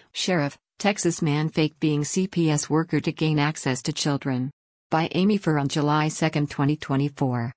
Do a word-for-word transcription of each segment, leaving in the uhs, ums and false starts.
Sheriff, Texas man faked being C P S worker to gain access to children. By Amy Furr on July second, twenty twenty-four.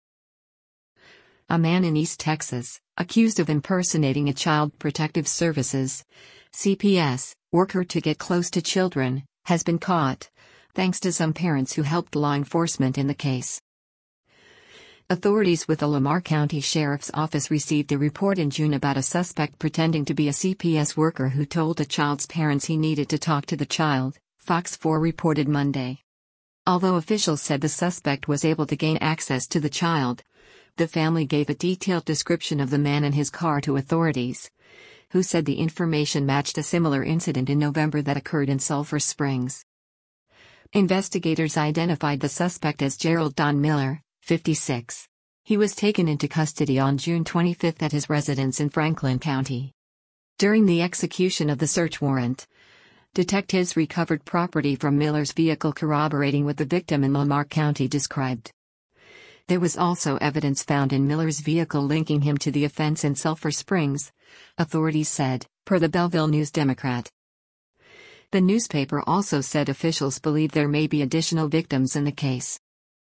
A man in East Texas, accused of impersonating a Child Protective Services C P S worker to get close to children, has been caught, thanks to some parents who helped law enforcement in the case. Authorities with the Lamar County Sheriff's Office received a report in June about a suspect pretending to be a C P S worker who told the child's parents he needed to talk to the child, Fox four reported Monday. Although officials said the suspect was able to gain access to the child, the family gave a detailed description of the man and his car to authorities, who said the information matched a similar incident in November that occurred in Sulphur Springs. Investigators identified the suspect as Gerald Don Miller, fifty-six. He was taken into custody on June twenty-fifth at his residence in Franklin County. During the execution of the search warrant, detectives recovered property from Miller's vehicle corroborating what the victim in Lamar County described. There was also evidence found in Miller's vehicle linking him to the offense in Sulphur Springs, authorities said, per the Belleville News-Democrat. The newspaper also said officials believe there may be additional victims in the case.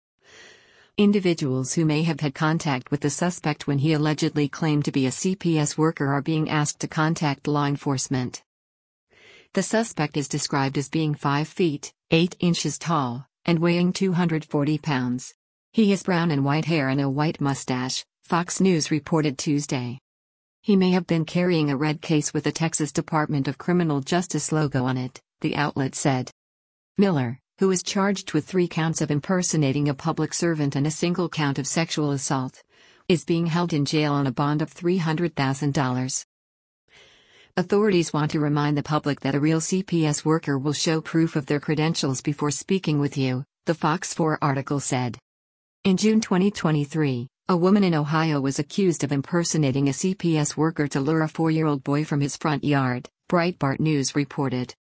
Individuals who may have had contact with the suspect when he allegedly claimed to be a C P S worker are being asked to contact law enforcement. The suspect is described as being five feet, eight inches tall, and weighing two hundred forty pounds. He has brown and white hair and a white mustache, Fox News reported Tuesday. He may have been carrying a red case with the Texas Department of Criminal Justice logo on it, the outlet said. Miller, who is charged with three counts of impersonating a public servant and a single count of sexual assault, is being held in jail on a bond of three hundred thousand dollars. Authorities want to remind the public that a real C P S worker will show proof of their credentials before speaking with you, the Fox four article said. In June twenty twenty-three, a woman in Ohio was accused of impersonating a C P S worker to lure a four-year-old boy from his front yard, Breitbart News reported.